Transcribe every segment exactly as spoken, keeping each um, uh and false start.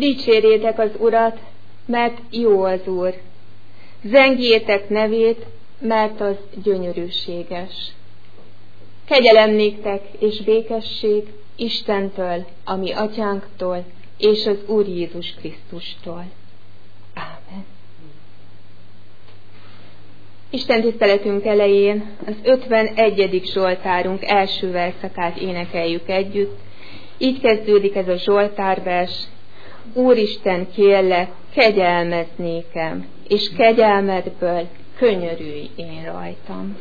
Dicsérjétek az Urat, mert jó az Úr. Zengjétek nevét, mert az gyönyörűséges. Kegyelem néktek és békesség Istentől, a mi atyánktól, és az Úr Jézus Krisztustól. Ámen. Isten tiszteletünk elején az ötvenegyedik Zsoltárunk első verszakát énekeljük együtt. Így kezdődik ez a Zsoltárvers: Úristen, kérlek, kegyelmezz nékem, és kegyelmedből könyörülj én rajtam.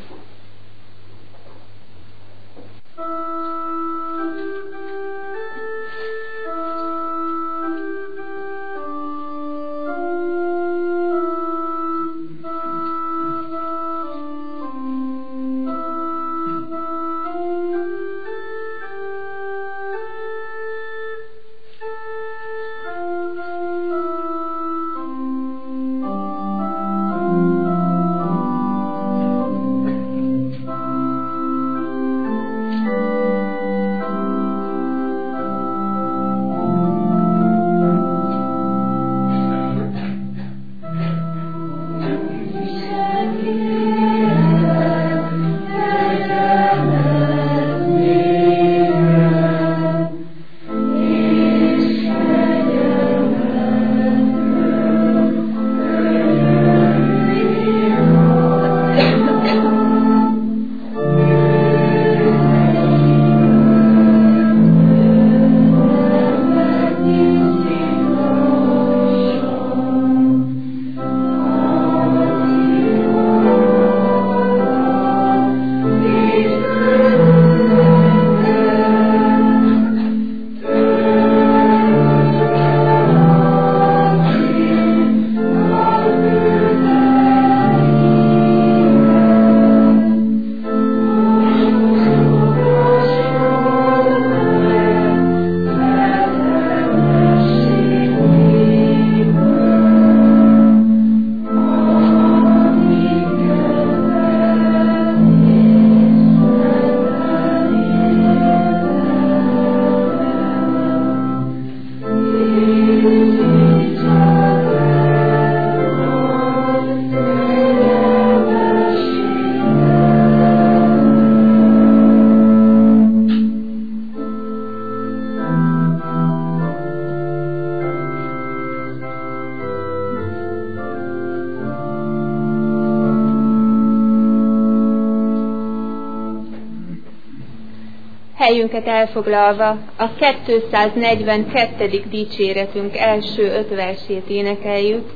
Helyünket elfoglalva a kétszáznegyvenkettedik dicséretünk első öt versét énekeljük.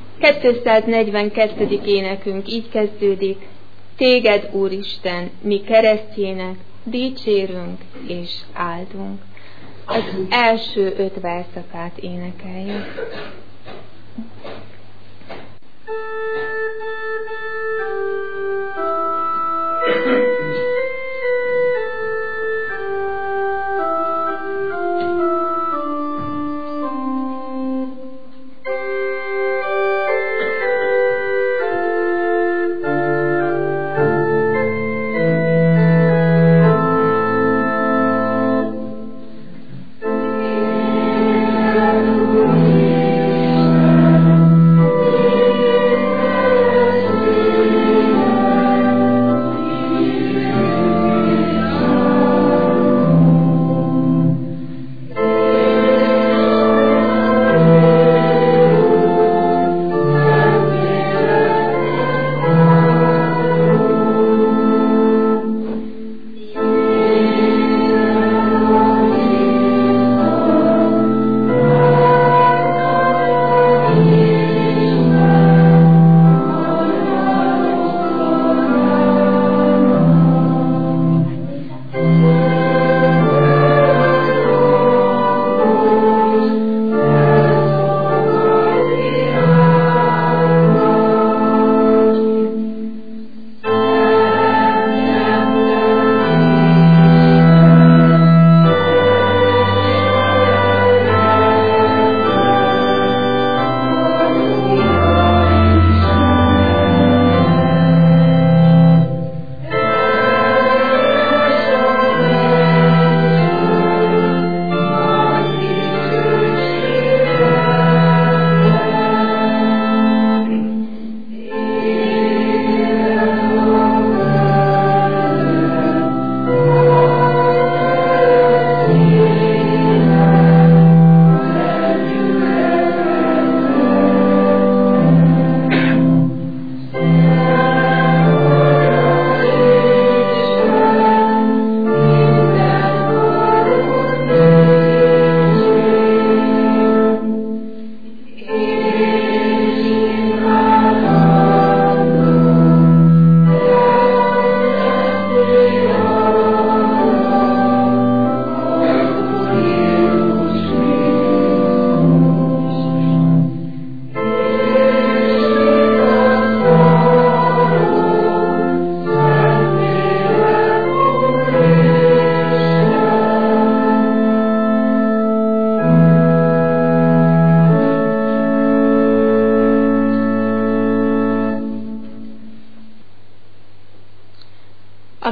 kétszáznegyvenkettedik énekünk így kezdődik: Téged, Úristen, mi keresztjének dicsérünk és áldunk. Az első öt verszakát énekeljük. Thank you.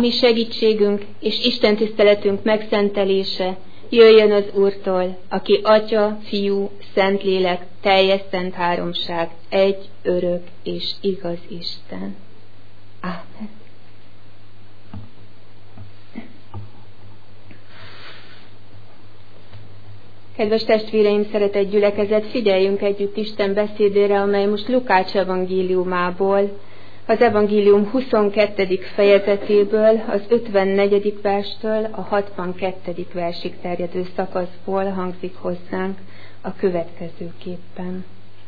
mi segítségünk és Isten tiszteletünk megszentelése jöjjön az Úrtól, aki Atya, Fiú, Szentlélek, teljes szent háromság, egy, örök és igaz Isten. Ámen. Kedves testvéreim, szeretett gyülekezet, figyeljünk együtt Isten beszédére, amely most Lukács evangéliumából, az evangélium huszonkettedik fejezetéből, az ötvennegyedik verstől a hatvankettedik versig terjedő szakaszból hangzik hozzánk a következőképpen.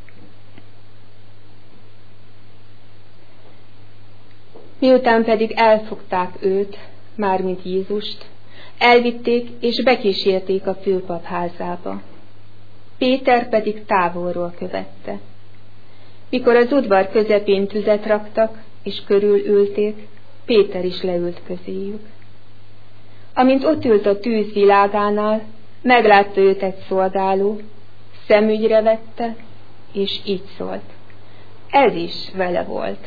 Miután pedig elfogták őt, mármint Jézust, elvitték és bekísérték a főpap házába. Péter pedig távolról követte. Mikor az udvar közepén tüzet raktak, és körülülték, Péter is leült közéjük. Amint ott ült a tűz világánál, meglátta őt egy szolgáló, szemügyre vette, és így szólt. Ez is vele volt.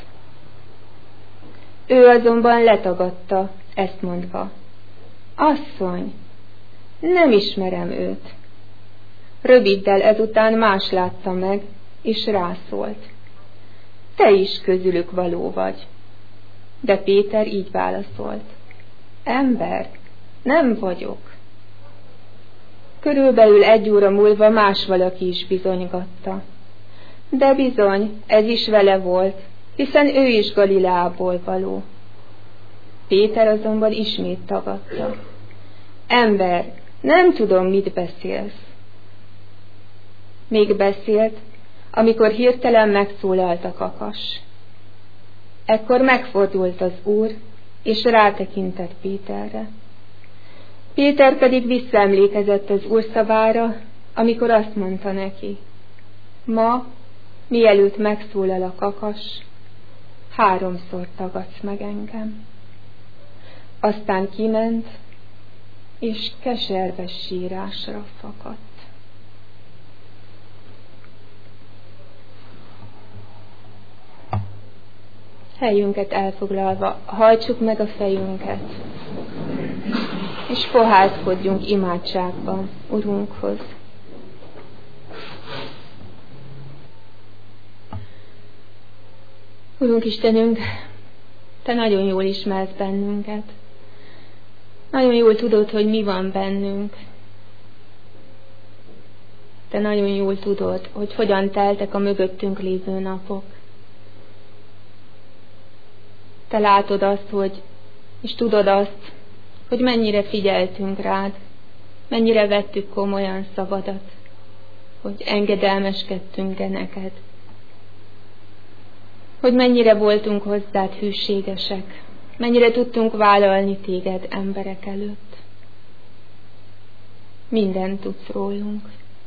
Ő azonban letagadta, ezt mondva. Asszony, nem ismerem őt. Röviddel ezután más látta meg, és rászólt. Te is közülük való vagy. De Péter így válaszolt. Ember, nem vagyok. Körülbelül egy óra múlva más valaki is bizonygatta. De bizony, ez is vele volt, hiszen ő is Galileából való. Péter azonban ismét tagadta. Ember, nem tudom, mit beszélsz. Még beszélt, amikor hirtelen megszólalt a kakas. Ekkor megfordult az Úr, és rátekintett Péterre. Péter pedig visszaemlékezett az Úr szavára, amikor azt mondta neki, ma, mielőtt megszólal a kakas, háromszor tagadsz meg engem. Aztán kiment, és keserves sírásra fakadt. Helyünket elfoglalva, hajtsuk meg a fejünket, és fohászkodjunk imádságban Urunkhoz. Urunk Istenünk, Te nagyon jól ismersz bennünket. Nagyon jól tudod, hogy mi van bennünk. Te nagyon jól tudod, hogy hogyan teltek a mögöttünk lévő napok. Te látod azt, hogy, és tudod azt, hogy mennyire figyeltünk rád, mennyire vettük komolyan szavadat, hogy engedelmeskedtünk-e neked, hogy mennyire voltunk hozzád hűségesek, mennyire tudtunk vállalni téged emberek előtt. Mindent tudsz rólunk.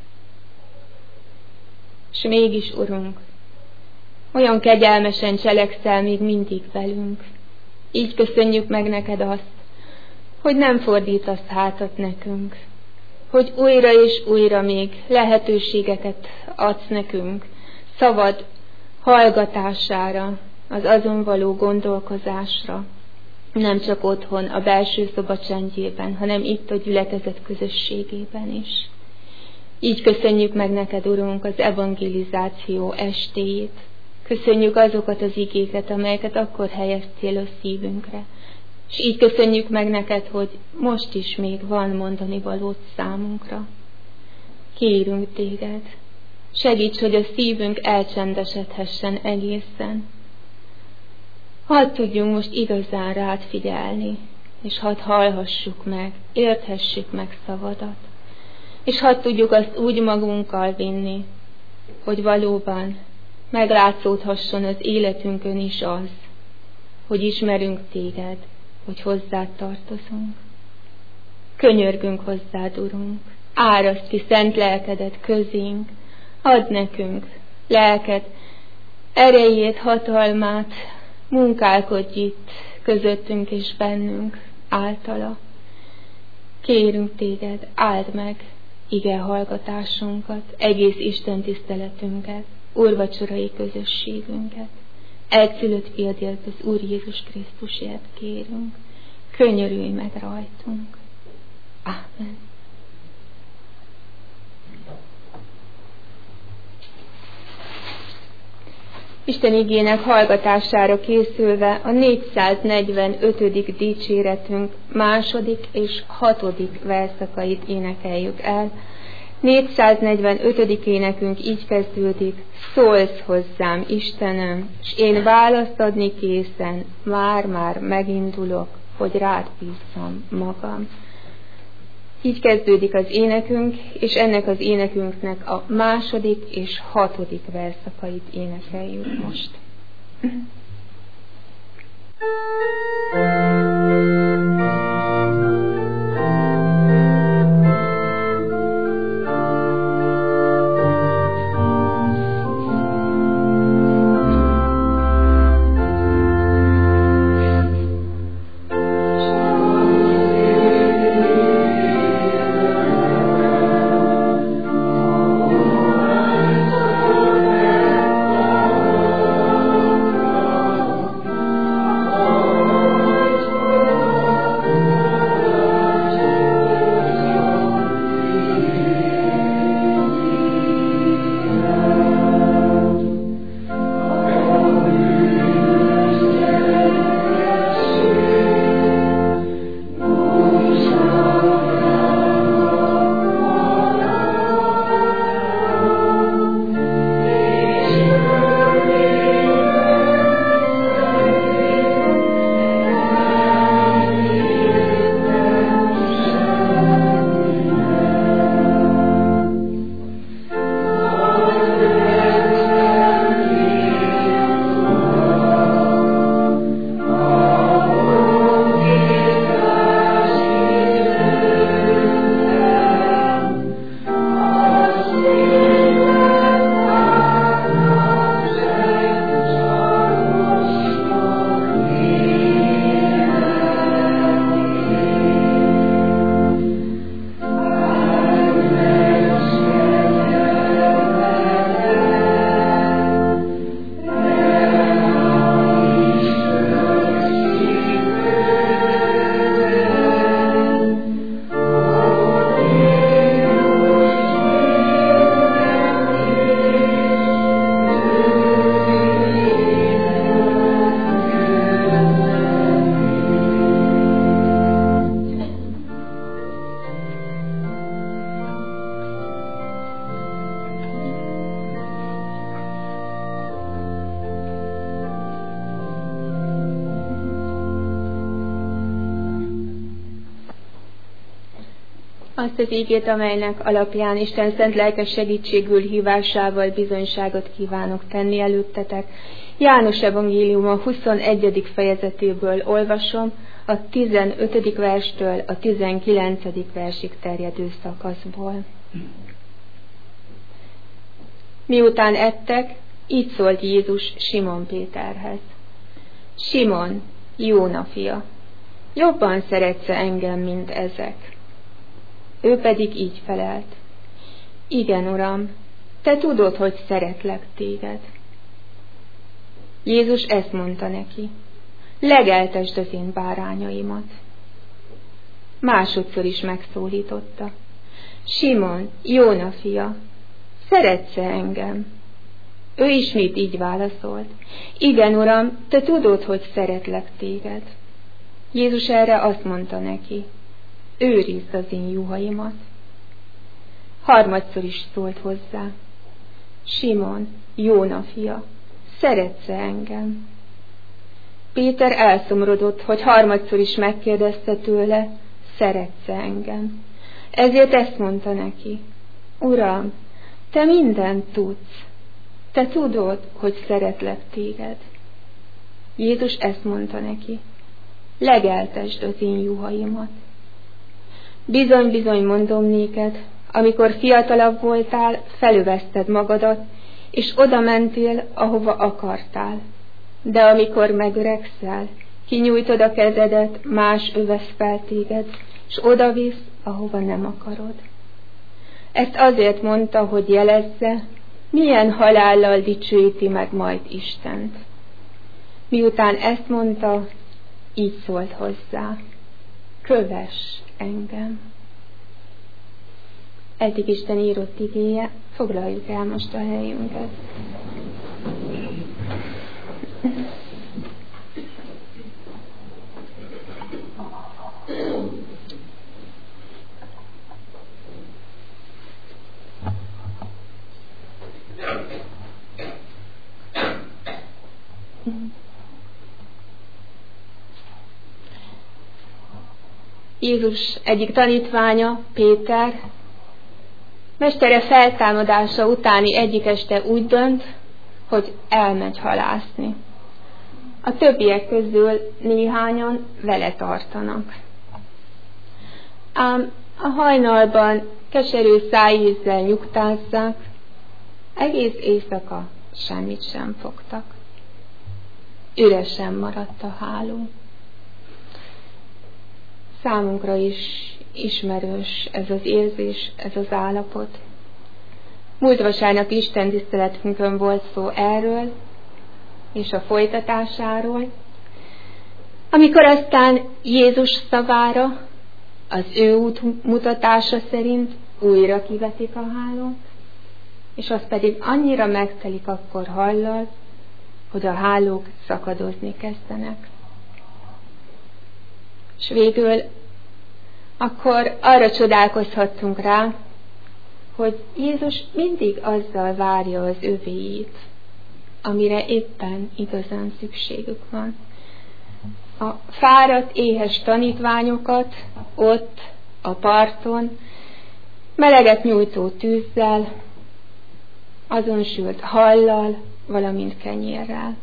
És mégis, Urunk, olyan kegyelmesen cselekszel még mindig velünk. Így köszönjük meg neked azt, hogy nem fordítasz hátat nekünk, hogy újra és újra még lehetőségeket adsz nekünk, szavad hallgatására, az azon való gondolkozásra, nem csak otthon, a belső szoba csendjében, hanem itt a gyülekezet közösségében is. Így köszönjük meg neked, Urunk, az evangelizáció estéjét. Köszönjük azokat az igéket, amelyeket akkor helyeztél a szívünkre. És így köszönjük meg neked, hogy most is még van mondani valót számunkra. Kérünk téged, segíts, hogy a szívünk elcsendesedhessen egészen. Hadd tudjunk most igazán rád figyelni, és hadd hallhassuk meg, érthessük meg szavadat. És hadd tudjuk azt úgy magunkkal vinni, hogy valóban meglátszódhasson az életünkön is az, hogy ismerünk téged, hogy hozzád tartozunk. Könyörgünk hozzád, Urunk, áraszt ki szent lelkedet közénk, add nekünk lelked erejét, hatalmát, munkálkodj itt közöttünk és bennünk általa. Kérünk téged, áld meg ige hallgatásunkat, egész Isten tiszteletünket, úrvacsorai közösségünket. Egyszülött fiadért, az Úr Jézus Krisztusért kérünk. könyörülj meg rajtunk. Ámen. Isten igének hallgatására készülve a négyszáznegyvenötödik dicséretünk második és hatodik verszakait énekeljük el. négyszáznegyvenötödik énekünk így kezdődik: szólsz hozzám, Istenem, s én választ adni készen, már-már megindulok, hogy rád bízzam magam. Így kezdődik az énekünk, és ennek az énekünknek a második és hatodik verszakait énekeljük most. Azt az ígét, amelynek alapján Isten szent lelke segítségül hívásával bizonyságot kívánok tenni előttetek. János evangéliuma huszonegyedik fejezetéből olvasom, a tizenötödik verstől a tizenkilencedik versig terjedő szakaszból. Miután ettek, így szólt Jézus Simon Péterhez: Simon, Jóna fia, jobban szeretsz engem, mint ezek? Ő pedig így felelt: Igen, Uram, te tudod, hogy szeretlek téged. Jézus ezt mondta neki: Legeltesd az én bárányaimat. Másodszor is megszólította: Simon, Jóna fia, szeretsz-e engem? Ő ismét így válaszolt: Igen, Uram, te tudod, hogy szeretlek téged. Jézus erre azt mondta neki: Őrizd az én juhaimat. Harmadszor is szólt hozzá: Simon, Jóna fia, szeretsz-e engem? Péter elszomorodott, hogy harmadszor is megkérdezte tőle: szeretsz-e engem? Ezért ezt mondta neki: Uram, te mindent tudsz, te tudod, hogy szeretlek téged. Jézus ezt mondta neki: Legeltesd az én juhaimat. Bizony-bizony mondom néked, amikor fiatalabb voltál, felövezted magadat, és oda mentél, ahova akartál. De amikor megöregszel, kinyújtod a kezedet, más övesz fel téged, és odavisz, ahova nem akarod. Ezt azért mondta, hogy jelezze, milyen halállal dicsőíti meg majd Istent. Miután ezt mondta, így szólt hozzá: kövess engem. Eddig Isten írott igéje, foglaljuk el most a helyünket. Jézus egyik tanítványa, Péter, mestere feltámadása utáni egyik este úgy dönt, hogy elmegy halászni. A többiek közül néhányan vele tartanak. Ám a hajnalban keserű szájízzel nyugtázzák, egész éjszaka semmit sem fogtak. Üresen maradt a háló. Számunkra is ismerős ez az érzés, ez az állapot. Múlt vasárnap Isten tiszteletünkön volt szó erről, és a folytatásáról, amikor aztán Jézus szavára, az ő útmutatása szerint újra kivetik a hálót, és az pedig annyira megtelik akkor hallal, hogy a hálók szakadozni kezdenek. És végül akkor arra csodálkozhattunk rá, hogy Jézus mindig azzal várja az övéit, amire éppen igazán szükségük van. A fáradt, éhes tanítványokat ott, a parton, meleget nyújtó tűzzel, azon sült hallal, valamint kenyérrel.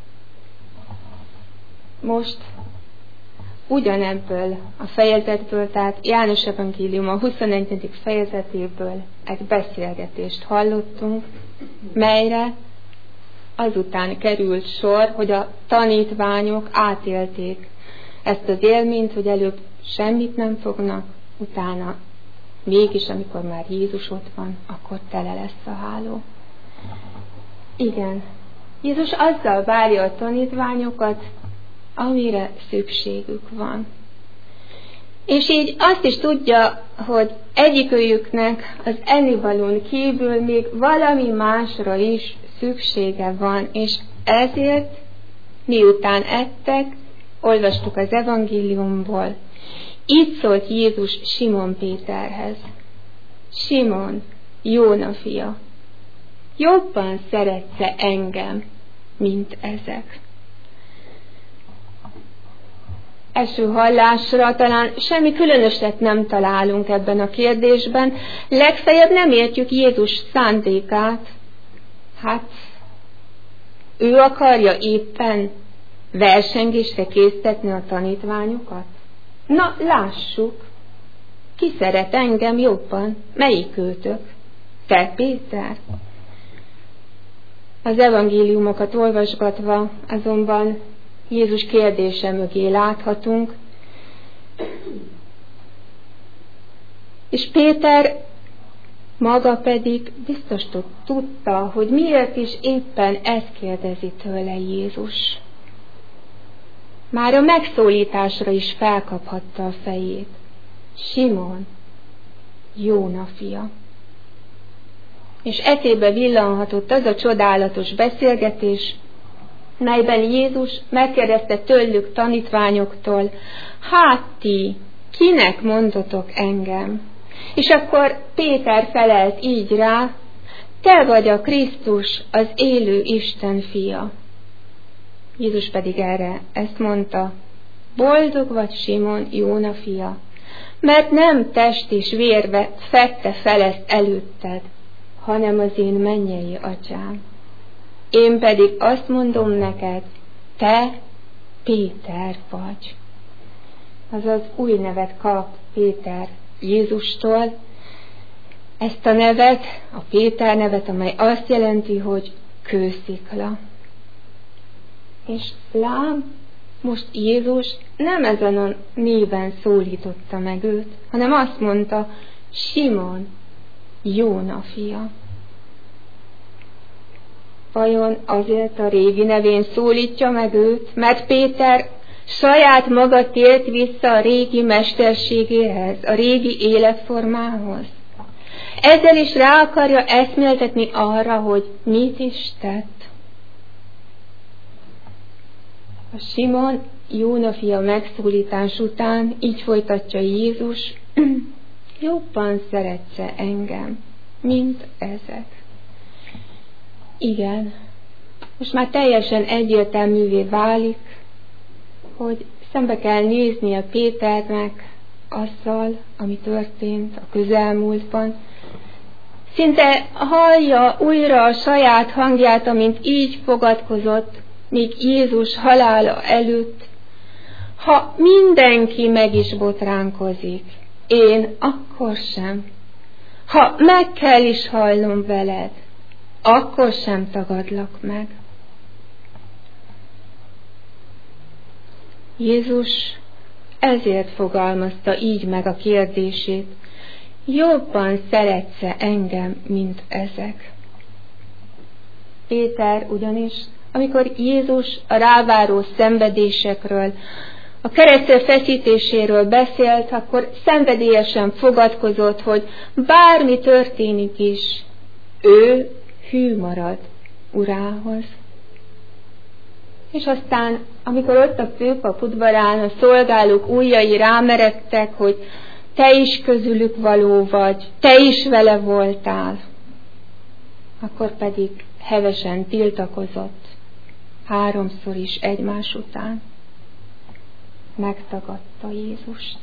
Most ugyanebből a fejezetből, tehát János evangélium a huszonegyedik fejezetéből egy beszélgetést hallottunk, melyre azután került sor, hogy a tanítványok átélték ezt az élményt, hogy előbb semmit nem fognak, utána mégis, amikor már Jézus ott van, akkor tele lesz a háló. Igen, Jézus azzal várja a tanítványokat, amire szükségük van. És így azt is tudja, hogy egyikőjüknek az ennivalón kívül még valami másra is szüksége van, és ezért miután ettek, olvastuk az evangéliumból, így szólt Jézus Simon Péterhez: Simon, Jóna fia, jobban szeretsz-e engem, mint ezek? Első hallásra talán semmi különöset nem találunk ebben a kérdésben, legfeljebb nem értjük Jézus szándékát. Hát, ő akarja éppen versengésre késztetni a tanítványokat? Na, lássuk, ki szeret engem jobban? Melyik őtök? Te, Péter? Az evangéliumokat olvasgatva azonban Jézus kérdése mögé láthatunk, és Péter maga pedig biztos tudta, hogy miért is éppen ezt kérdezi tőle Jézus. Már a megszólításra is felkaphatta a fejét. Simon, Jóna fia. És eszébe villanhatott az a csodálatos beszélgetés, melyben Jézus megkérdezte tőlük tanítványoktól: hát ti, kinek mondotok engem? És akkor Péter felelt így rá: te vagy a Krisztus, az élő Isten fia. Jézus pedig erre ezt mondta: boldog vagy, Simon, Jóna fia, mert nem test és vér fedte fel ezt előtted, hanem az én mennyei atyám. Én pedig azt mondom neked, te Péter vagy. Azaz új nevet kap Péter Jézustól, ezt a nevet, a Péter nevet, amely azt jelenti, hogy kőszikla. És lám, most Jézus nem ezen a néven szólította meg őt, hanem azt mondta: Simon, Jóna fia. Vajon azért a régi nevén szólítja meg őt, mert Péter Saját maga tért vissza a régi mesterségéhez, a régi életformához. Ezzel is rá akarja eszméltetni arra, hogy mit is tett. A Simon Jóna fia megszólítás után így folytatja Jézus, jobban szeretsz engem, mint ezek. Igen, most már teljesen egyértelművé válik, hogy szembe kell néznie Péternek azzal, ami történt a közelmúltban. Szinte hallja újra a saját hangját, amint így fogadkozott, még Jézus halála előtt. Ha mindenki meg is botránkozik, én akkor sem. Ha meg kell is hallnom veled, akkor sem tagadlak meg. Jézus ezért fogalmazta így meg a kérdését, jobban szeretsz-e engem, mint ezek? Péter ugyanis, amikor Jézus a ráváró szenvedésekről, a keresztre feszítéséről beszélt, akkor szenvedélyesen fogadkozott, hogy bármi történik is, ő hű marad Urához. És aztán, amikor ott a főpap udvarán a szolgálók ujjai rámeredtek, hogy te is közülük való vagy, te is vele voltál, akkor pedig hevesen tiltakozott, háromszor is egymás után. Megtagadta Jézust.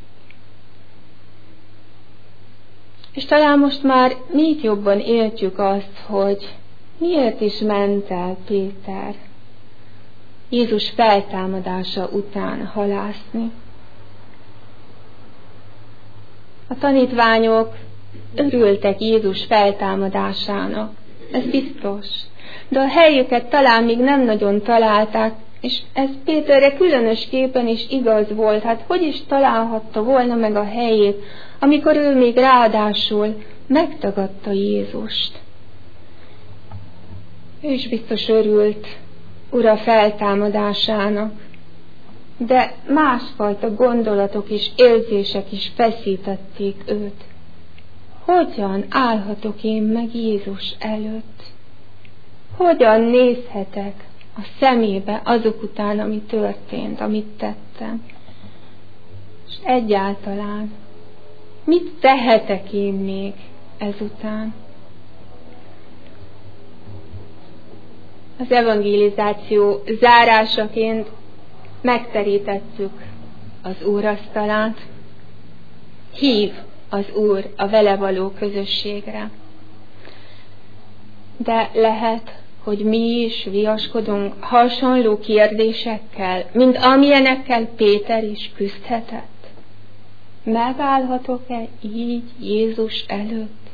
És talán most már még jobban értjük azt, hogy miért is ment el Péter Jézus feltámadása után halászni. A tanítványok örültek Jézus feltámadásának, ez biztos, de a helyüket talán még nem nagyon találták, és ez Péterre különösképpen is igaz volt. Hát hogy is találhatta volna meg a helyét, amikor ő még ráadásul megtagadta Jézust. Ő is biztos örült Ura feltámadásának, de másfajta gondolatok és érzések is feszítették őt. Hogyan állhatok én meg Jézus előtt? Hogyan nézhetek a szemébe azok után, ami történt, amit tettem? És egyáltalán mit tehetek én még ezután? Az evangelizáció zárásaként megterítettük az úrasztalát. Hív az Úr a vele való közösségre. De lehet, hogy mi is viaskodunk hasonló kérdésekkel, mint amilyenekkel Péter is küzdhetett. Megállhatok-e így Jézus előtt?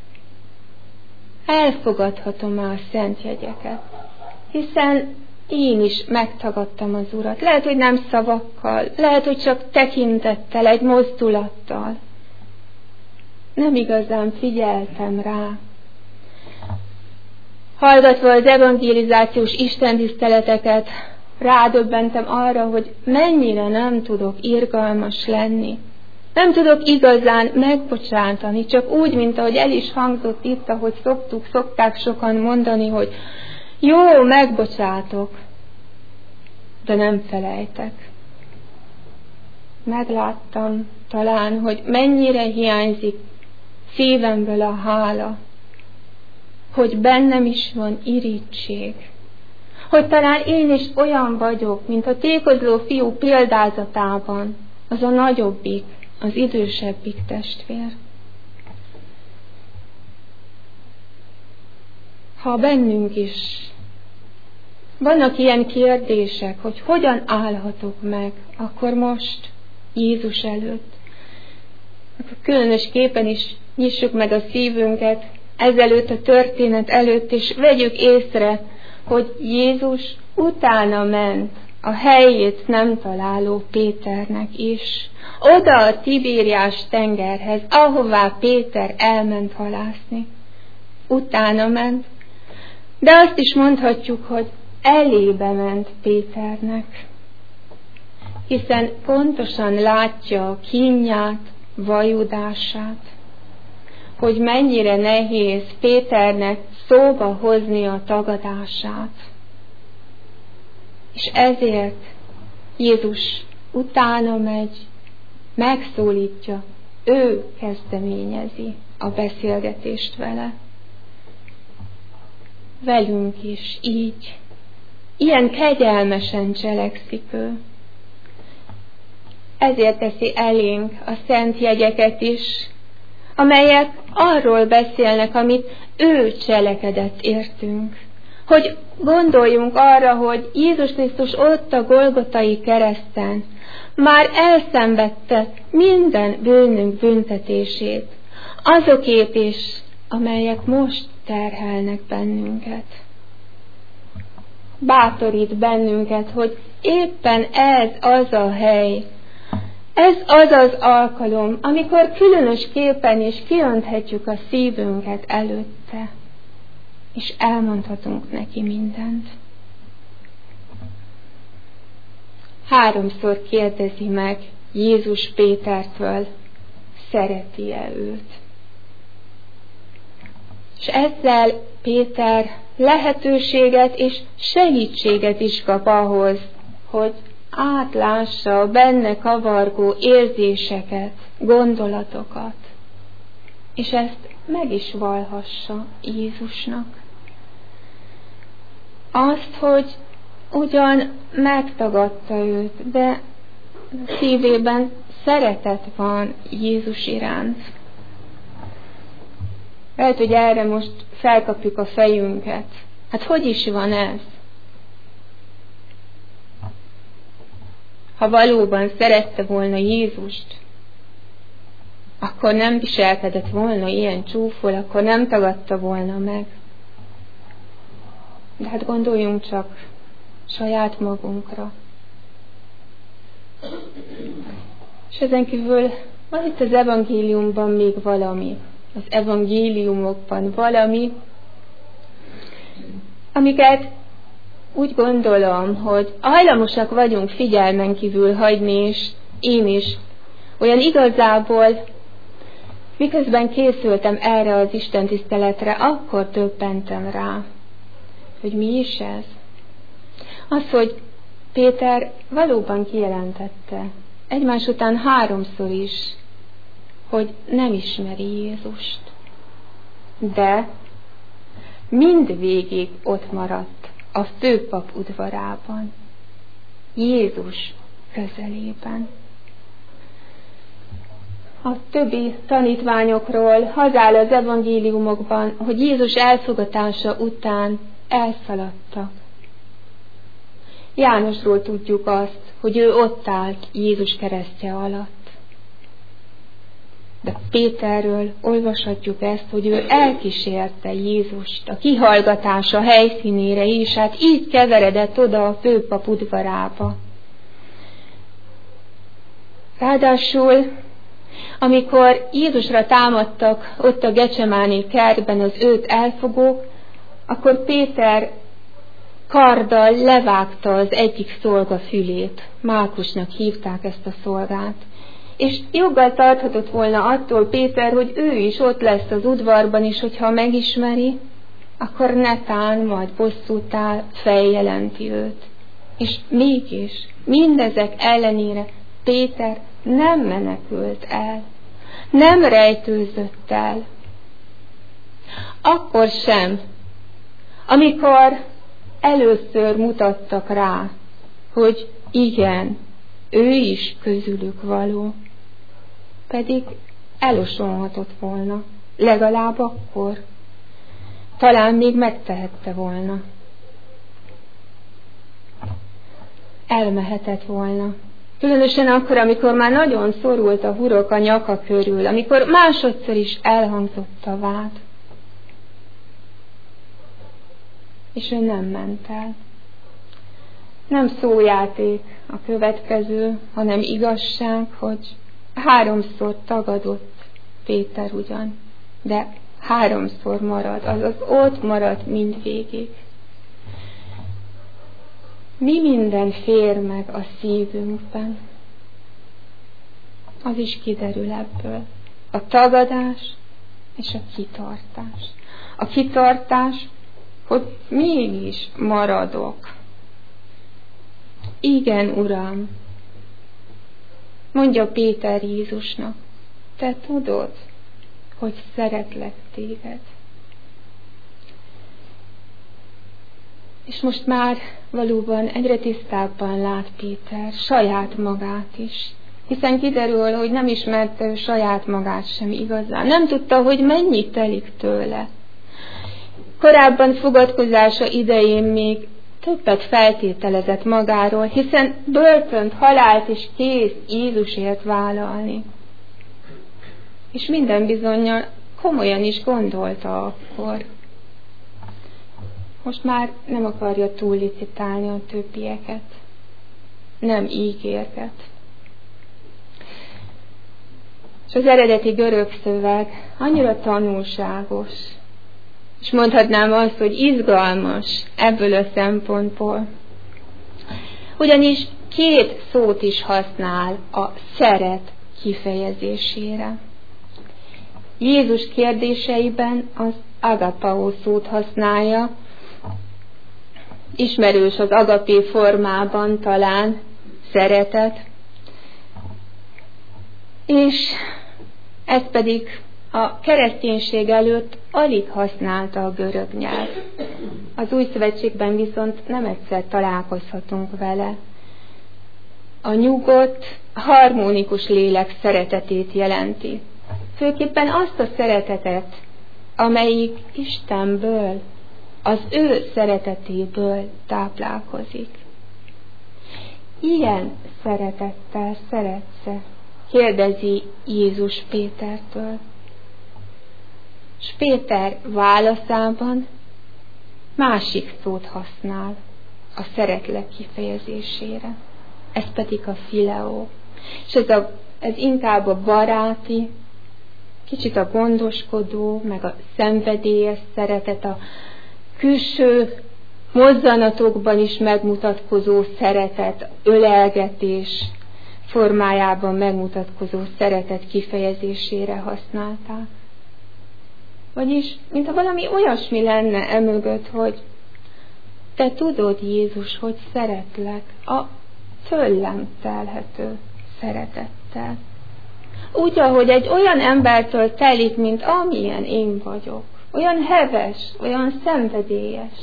Elfogadhatom-e a szent jegyeket? Hiszen én is megtagadtam az Urat. Lehet, hogy nem szavakkal, lehet, hogy csak tekintettel, egy mozdulattal. Nem igazán figyeltem rá. Hallgatva az evangelizációs istentiszteleteket, rádöbbentem arra, hogy mennyire nem tudok irgalmas lenni. Nem tudok igazán megbocsátani, csak úgy, mint ahogy el is hangzott itt, ahogy szoktuk, szokták sokan mondani, hogy jó, megbocsátok, de nem felejtek. Megláttam talán, hogy mennyire hiányzik szívemből a hála, hogy bennem is van irigység, hogy talán én is olyan vagyok, mint a tékozló fiú példázatában, az a nagyobbik, az idősebbik testvér. Ha bennünk is vannak ilyen kérdések, hogy hogyan állhatok meg, akkor most Jézus előtt, akkor különösképpen is nyissuk meg a szívünket ezelőtt a történet előtt, és vegyük észre, hogy Jézus utána ment a helyét nem találó Péternek is, oda a Tibériás tengerhez, ahová Péter elment halászni. Utána ment, de azt is mondhatjuk, hogy elébe ment Péternek. hiszen pontosan látja a kínját, vajudását, hogy mennyire nehéz Péternek szóba hozni a tagadását. És ezért Jézus utána megy, megszólítja, ő kezdeményezi a beszélgetést vele. Velünk is így, ilyen kegyelmesen cselekszik ő. Ezért teszi elénk a szent jegyeket is, amelyek arról beszélnek, amit ő cselekedett értünk. Hogy gondoljunk arra, hogy Jézus Krisztus ott a Golgotai kereszten már elszenvedte minden bűnünk büntetését, azokét is, amelyek most terhelnek bennünket. Bátorít bennünket, hogy éppen ez az a hely, ez az az alkalom, amikor különösképpen is kiönthetjük a szívünket előtte, és elmondhatunk neki mindent. Háromszor kérdezi meg Jézus Pétertől, szereti-e őt. És ezzel Péter lehetőséget és segítséget is kap ahhoz, hogy átlássa a benne kavargó érzéseket, gondolatokat, és ezt meg is vallhassa Jézusnak. Azt, hogy ugyan megtagadta őt, de szívében szeretet van Jézus iránt. Lehet, hogy erre most felkapjuk a fejünket. Hát hogy is van ez? Ha valóban szerette volna Jézust, akkor nem viselkedett volna ilyen csúful, akkor nem tagadta volna meg. De hát gondoljunk csak saját magunkra. És ezen kívül van itt az evangéliumban még valami, az evangéliumokban valami, amiket úgy gondolom, hogy hajlamosak vagyunk figyelmen kívül hagyni, és én is olyan igazából, miközben készültem erre az istentiszteletre, akkor döbbentem rá, hogy mi is ez. Az, hogy Péter valóban kijelentette, egymás után háromszor is, hogy nem ismeri Jézust. De mindvégig ott maradt a főpap udvarában, Jézus közelében. A többi tanítványokról az áll az evangéliumokban, hogy Jézus elfogatása után elszaladtak. Jánosról tudjuk azt, hogy ő ott állt Jézus keresztje alatt. De Péterről olvashatjuk ezt, hogy ő elkísérte Jézust a kihallgatása helyszínére is, hát így keveredett oda a főpap udvarába. Ráadásul, amikor Jézusra támadtak ott a Gecsemáné kertben az őt elfogók, akkor Péter karddal levágta az egyik szolga fülét. Mákusnak hívták ezt a szolgát. És joggal tarthatott volna attól Péter, hogy ő is ott lesz az udvarban, és hogyha megismeri, akkor netán majd bosszút áll, feljelenti őt. És mégis mindezek ellenére Péter nem menekült el, nem rejtőzött el. Akkor sem, amikor először mutattak rá, hogy igen, ő is közülük való, pedig elosonhatott volna, legalább akkor. Talán még megtehette volna. Elmehetett volna. Különösen akkor, amikor már nagyon szorult a hurok a nyaka körül, amikor másodszor is elhangzott a vád. És ő nem ment el. Nem szójáték a következő, hanem igazság, hogy háromszor tagadott Péter ugyan, de háromszor marad, azaz ott marad mindvégig. mi minden fér meg a szívünkben. Az is kiderül ebből. A tagadás és a kitartás. A kitartás, hogy mégis maradok. Igen, Uram, mondja Péter Jézusnak, te tudod, hogy szeretlek téged. És most már valóban egyre tisztábban lát Péter saját magát is, hiszen kiderül, hogy nem ismerte saját magát sem igazán. Nem tudta, hogy mennyi telik tőle. Korábban fogadkozása idején még többet feltételezett magáról, hiszen börtönt, halált is kész Jézusért vállalni. És minden bizonnyal komolyan is gondolta akkor. Most már nem akarja túllicitálni a többieket. Nem ígérget. És az eredeti görög szöveg annyira tanulságos, és mondhatnám azt, hogy izgalmas ebből a szempontból. Ugyanis két szót is használ a szeret kifejezésére. Jézus kérdéseiben az agapao szót használja, ismerős az agapé formában talán szeretet, és ez pedig a kereszténység előtt alig használta a görög nyelv. Az új szövetségben viszont nem egyszer találkozhatunk vele. A nyugodt, harmonikus lélek szeretetét jelenti. Főképpen azt a szeretetet, amelyik Istenből, az ő szeretetéből táplálkozik. Ilyen szeretettel szeretsz-e? Kérdezi Jézus Pétertől. S Péter válaszában másik szót használ a szeretlek kifejezésére. Ez pedig a fileó. És ez, a, ez inkább a baráti, kicsit a gondoskodó, meg a szenvedélyes szeretet, a külső mozzanatokban is megmutatkozó szeretet, ölelgetés formájában megmutatkozó szeretet kifejezésére használták. Vagyis, mintha valami olyasmi lenne emögött, hogy te tudod, Jézus, hogy szeretlek a tőlem telhető szeretettel. Úgy, ahogy egy olyan embertől telik, mint amilyen én vagyok. Olyan heves, olyan szenvedélyes.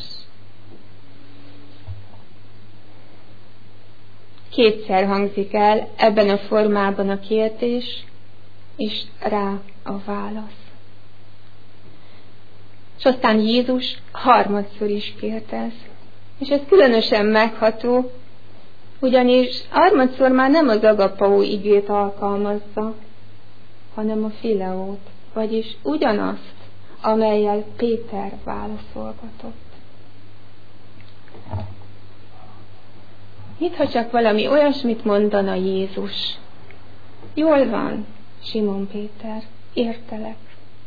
Kétszer hangzik el ebben a formában a kérdés, és rá a válasz. És aztán Jézus harmadszor is kérdez. És ez különösen megható, ugyanis harmadszor már nem az agapao igét alkalmazza, hanem a fileót, vagyis ugyanazt, amellyel Péter válaszolgatott. Mintha csak valami olyasmit mondana Jézus. Jól van, Simon Péter, értelek.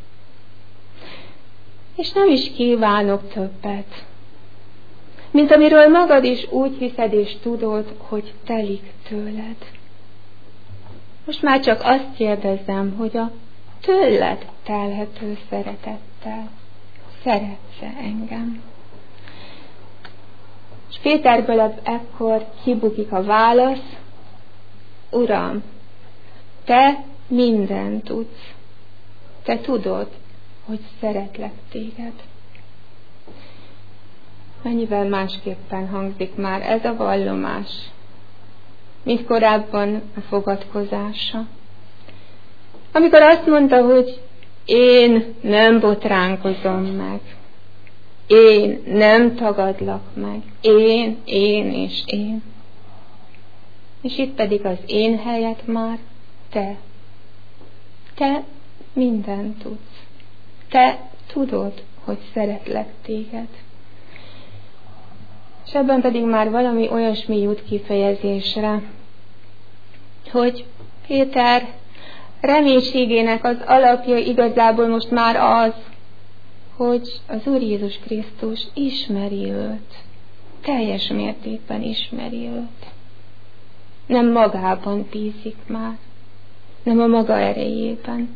És nem is kívánok többet, mint amiről magad is úgy hiszed és tudod, hogy telik tőled. Most már csak azt kérdezem, hogy a tőled telhető szeretettel szeretsz-e engem? És Péterből ekkor kibukik a válasz, Uram, te mindent tudsz, te tudod, hogy szeretlek téged. Mennyivel másképpen hangzik már ez a vallomás, mint korábban a fogadkozása. Amikor azt mondta, hogy én nem botránkozom meg, én nem tagadlak meg, én, én és én. És itt pedig az én helyett már te. Te mindent tudsz. Te tudod, hogy szeretlek téged. És ebben pedig már valami olyasmi jut kifejezésre, hogy Péter reménységének az alapja igazából most már az, hogy az Úr Jézus Krisztus ismeri őt. teljes mértékben ismeri őt. Nem magában bízik már, nem a maga erejében,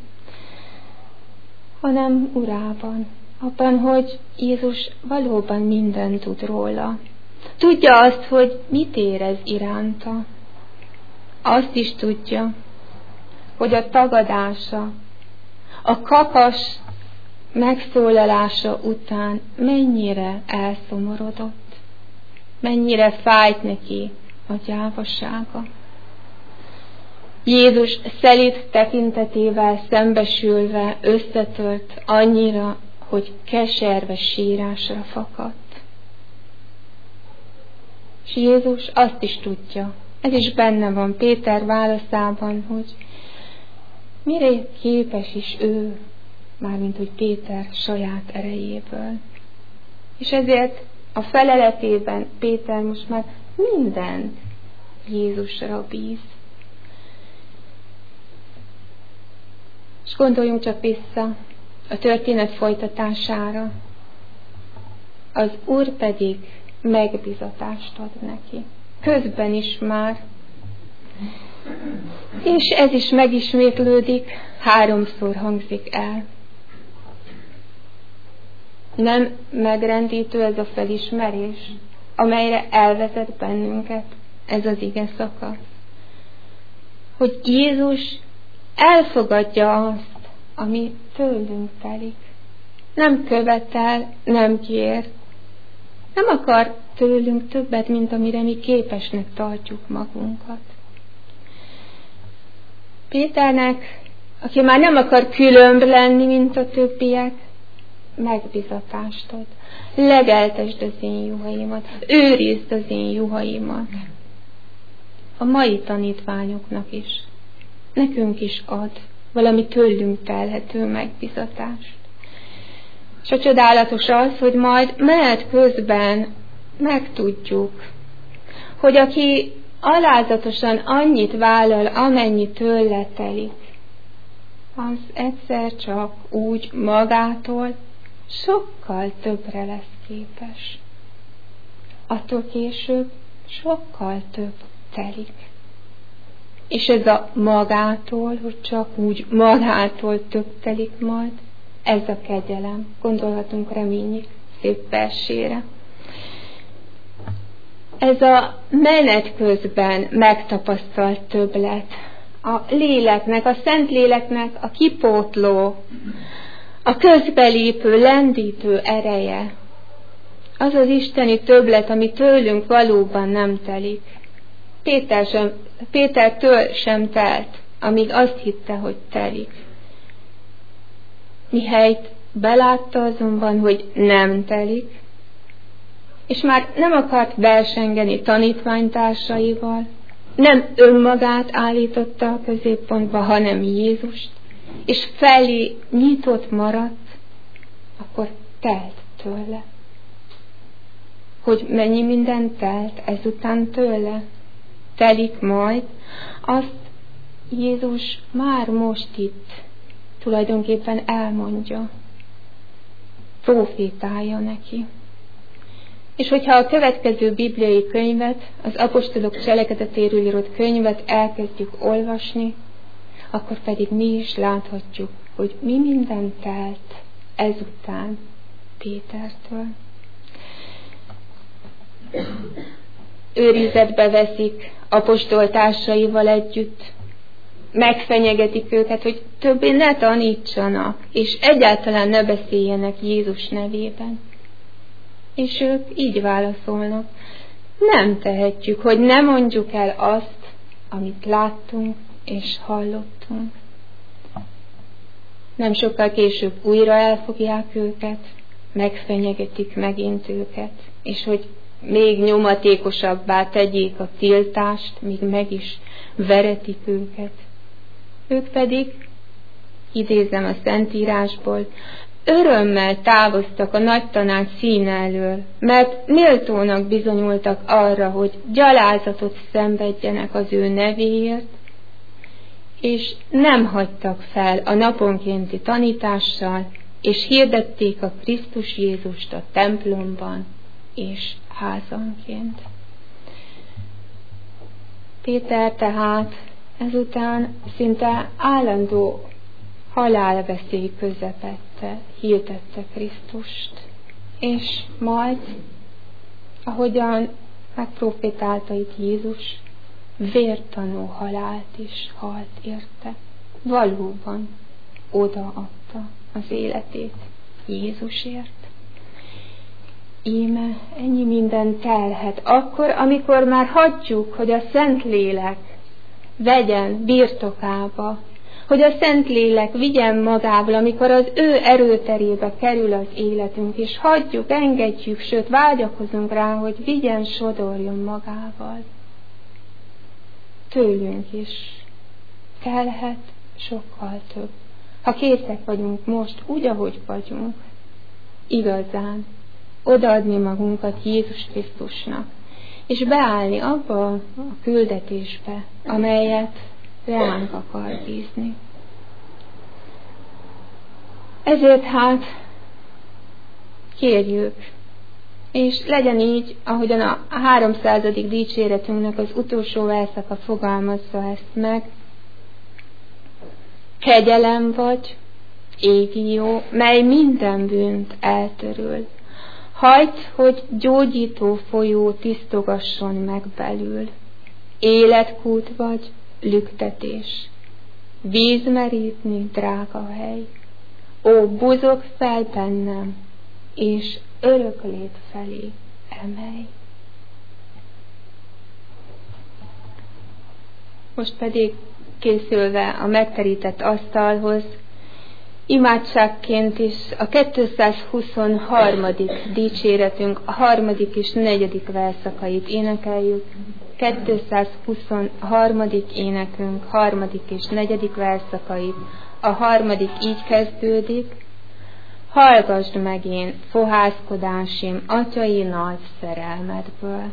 hanem Urában, abban, hogy Jézus valóban mindent tud róla. Tudja azt, hogy mit érez iránta. Azt is tudja, hogy a tagadása, a kakas megszólalása után mennyire elszomorodott, mennyire fájt neki a gyávasága. Jézus szelíd tekintetével szembesülve összetört annyira, hogy keserve sírásra fakadt. És Jézus azt is tudja, ez is benne van Péter válaszában, hogy mire képes is ő, mármint hogy Péter saját erejéből. És ezért a feleletében Péter most már mindent Jézusra bíz. És gondoljunk csak vissza a történet folytatására. Az Úr pedig megbizatást ad neki. Közben is már. És ez is megismétlődik, háromszor hangzik el. Nem megrendítő ez a felismerés, amelyre elvezet bennünket ez az ige szakasz. Hogy Jézus elfogadja azt, ami tőlünk telik. Nem követel, nem kér. Nem akar tőlünk többet, mint amire mi képesnek tartjuk magunkat. Péternek, aki már nem akar különb lenni, mint a többiek, megbizatást ad. Legeltesd az én juhaimat, őrizd az én juhaimat. A mai tanítványoknak is, nekünk is ad valami tőlünk telhető megbizatást. És a csodálatos az, hogy majd menet közben megtudjuk, hogy aki alázatosan annyit vállal, amennyi tőle telik, az egyszer csak úgy magától sokkal többre lesz képes. Attól később sokkal több telik. És ez a magától, hogy csak úgy magától több telik majd, ez a kegyelem. Gondolhatunk Reményik szép versére. Ez a menet közben megtapasztalt többlet, a léleknek, a szent léleknek a kipótló, a közbelépő, lendítő ereje, az az isteni többlet, ami tőlünk valóban nem telik. Péter sem, Pétertől sem telt, amíg azt hitte, hogy telik. Mihelyt belátta azonban, hogy nem telik, és már nem akart versengeni tanítványtársaival, nem önmagát állította a középpontba, hanem Jézust, és felé nyitott maradt, akkor telt tőle. Hogy mennyi minden telt ezután tőle? Telik majd, azt Jézus már most itt tulajdonképpen elmondja, profétálja neki. És hogyha a következő bibliai könyvet, az apostolok cselekedetéről írott könyvet elkezdjük olvasni, akkor pedig mi is láthatjuk, hogy mi minden telt ezután Pétertől. Őrizetbe veszik apostoltársaival együtt, megfenyegetik őket, hogy többé ne tanítsanak, és egyáltalán ne beszéljenek Jézus nevében. És ők így válaszolnak, nem tehetjük, hogy ne mondjuk el azt, amit láttunk és hallottunk. Nem sokkal később újra elfogják őket, megfenyegetik megint őket, és hogy még nyomatékosabbá tegyék a tiltást, még meg is veretik őket. Ők pedig, idézem a Szentírásból, örömmel távoztak a nagy tanács színe elől, mert méltónak bizonyultak arra, hogy gyalázatot szenvedjenek az ő nevéért, és nem hagytak fel a naponkénti tanítással, és hirdették a Krisztus Jézust a templomban és házanként. Péter tehát ezután szinte állandó halálveszély közepette hirdette Krisztust, és majd, ahogyan megprofétálta itt Jézus, vértanú halált is halt érte. Valóban odaadta az életét Jézusért. Íme ennyi minden telhet akkor, amikor már hagyjuk, hogy a Szentlélek vegyen birtokába, hogy a Szentlélek vigyen magával, amikor az ő erőterébe kerül az életünk, és hagyjuk, engedjük, sőt vágyakozunk rá, hogy vigyen, sodorjon magával. Tőlünk is telhet sokkal több. Ha készek vagyunk most, úgy, ahogy vagyunk, igazán odaadni magunkat Jézus Krisztusnak, és beállni abba a küldetésbe, amelyet ránk akar bízni. Ezért hát kérjük, és legyen így, ahogyan a háromszázadik dicséretünknek az utolsó verszaka fogalmazza ezt meg: kegyelem vagy, égi jó, mely minden bűnt eltöröl. Hagyd, hogy gyógyító folyó tisztogasson meg belül. Életkút vagy, lüktetés. Víz merítni, drága hely. Ó, buzog fel bennem, és öröklét felé emelj. Most pedig készülve a megterített asztalhoz, imádságként is a kétszázhuszonharmadik dicséretünk a harmadik és negyedik verszakait énekeljük. kétszázhuszonharmadik énekünk harmadik és negyedik verszakait. A harmadik így kezdődik: hallgasd meg én fohászkodásim atyai nagy szerelmedből.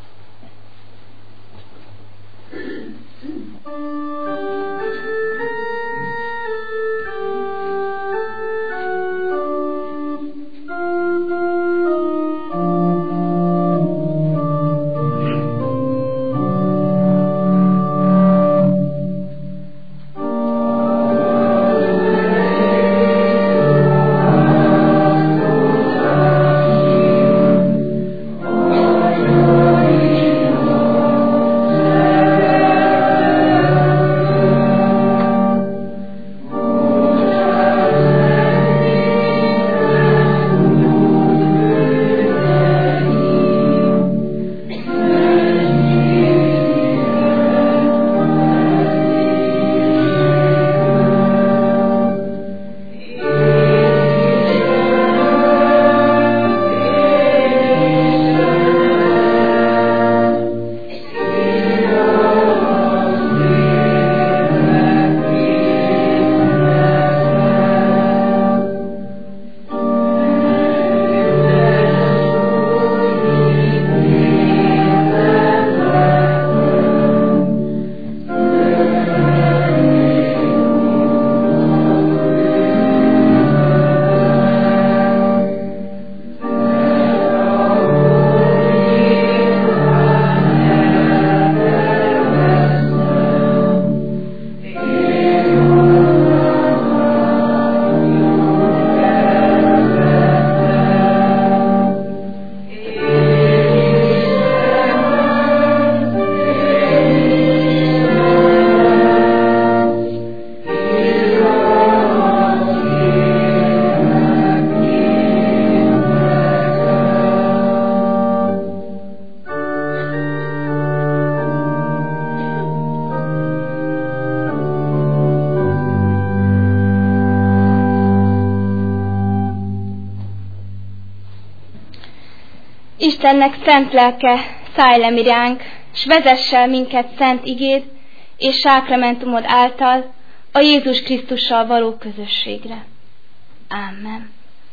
Istennek szent lelke, szállj le miránk, s vezessel minket szent igéd és sákramentumod által a Jézus Krisztussal való közösségre. Ámen.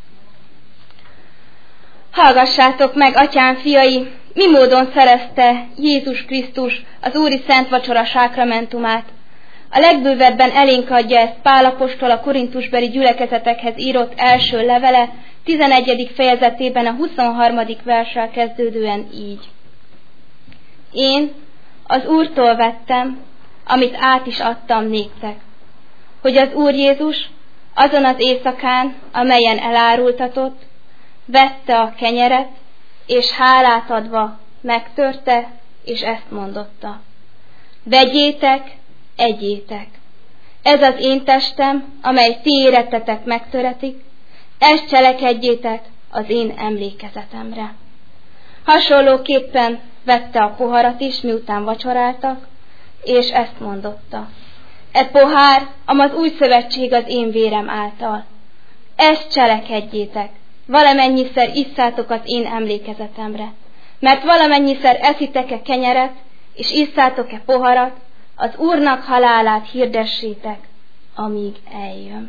Hallgassátok meg, atyám fiai, mi módon szerezte Jézus Krisztus az Úri Szent Vacsora sákramentumát. A legbővebben elénk adja ezt Pál apostol a korintusbeli gyülekezetekhez írott első levele, tizenegyedik fejezetében a huszonharmadik verssel kezdődően így. Én az Úrtól vettem, amit át is adtam néktek, hogy az Úr Jézus azon az éjszakán, amelyen elárultatott, vette a kenyeret, és hálát adva megtörte, és ezt mondotta. Vegyétek, egyétek. Ez az én testem, amely ti érettetek megtöretik, ezt cselekedjétek az én emlékezetemre. Hasonlóképpen vette a poharat is, miután vacsoráltak, és ezt mondotta. E pohár, amaz új szövetség az én vérem által. Ezt cselekedjétek, valamennyiszer isszátok az én emlékezetemre, mert valamennyiszer eszitek-e kenyeret, és isszátok-e poharat, az Úrnak halálát hirdessétek, amíg eljön.